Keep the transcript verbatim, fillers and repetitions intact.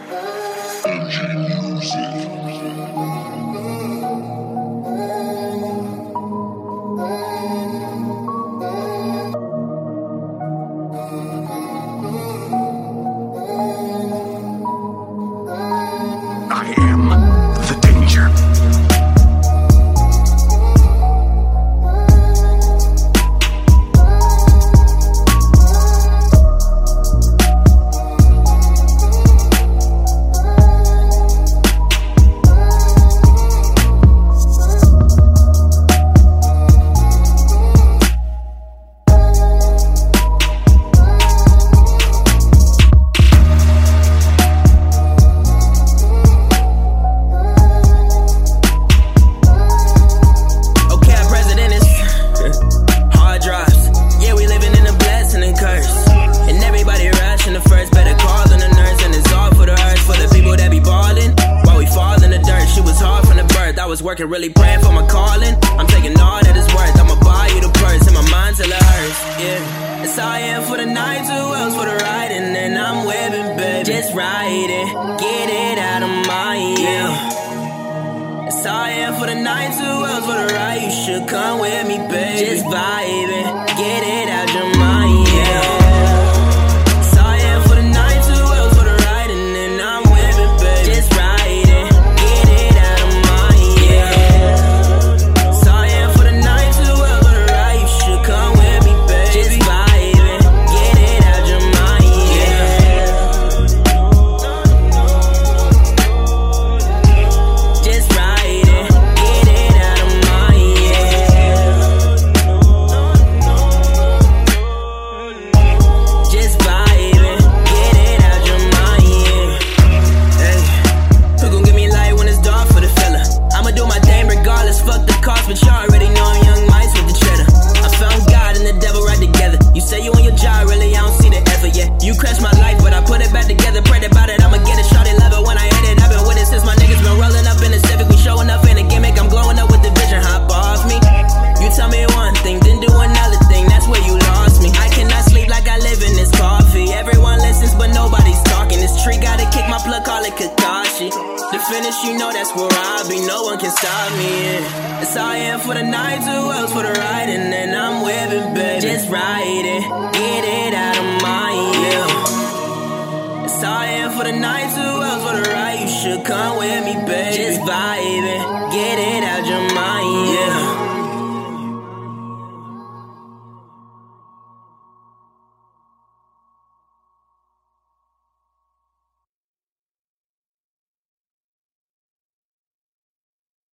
I am the danger. Working, really praying for my calling. I'm taking all that is worth. I'ma buy you the purse in my mind till it hurts. Yeah, it's all I am for the night, two else for the riding, and I'm whipping, baby. Just ride it, get it out of my yeah. It's all I am for the night, two else for the ride. You should come with me, baby. Just vibe it, get it out your mind. Yeah. But y'all already know I'm young mice with the cheddar. I found God and the devil right together. You say you on your job, really, I don't see the effort yet. You crashed my life, but I put it back together. Prayed about it, I'ma get it, shot it, love it when I hit it. I've been with it since my niggas been rolling up in the Civic. We showing up in a gimmick, I'm glowing up with the vision. Hop off me. You tell me one thing, then do another thing. That's where you lost me. I cannot sleep like I live in this coffee. Everyone listens, but nobody's talking. This tree gotta kick my plug, call it Kakashi. The finish, you know that's where I'll be. No one can stop me. Yeah. It's all I am for the night, two else for the riding, and I'm whipping, baby. Just ride it, get it out of my yeah. It's all I am for the night, two else for the ride. You should come with me, baby. Just vibe it, get it out your mind.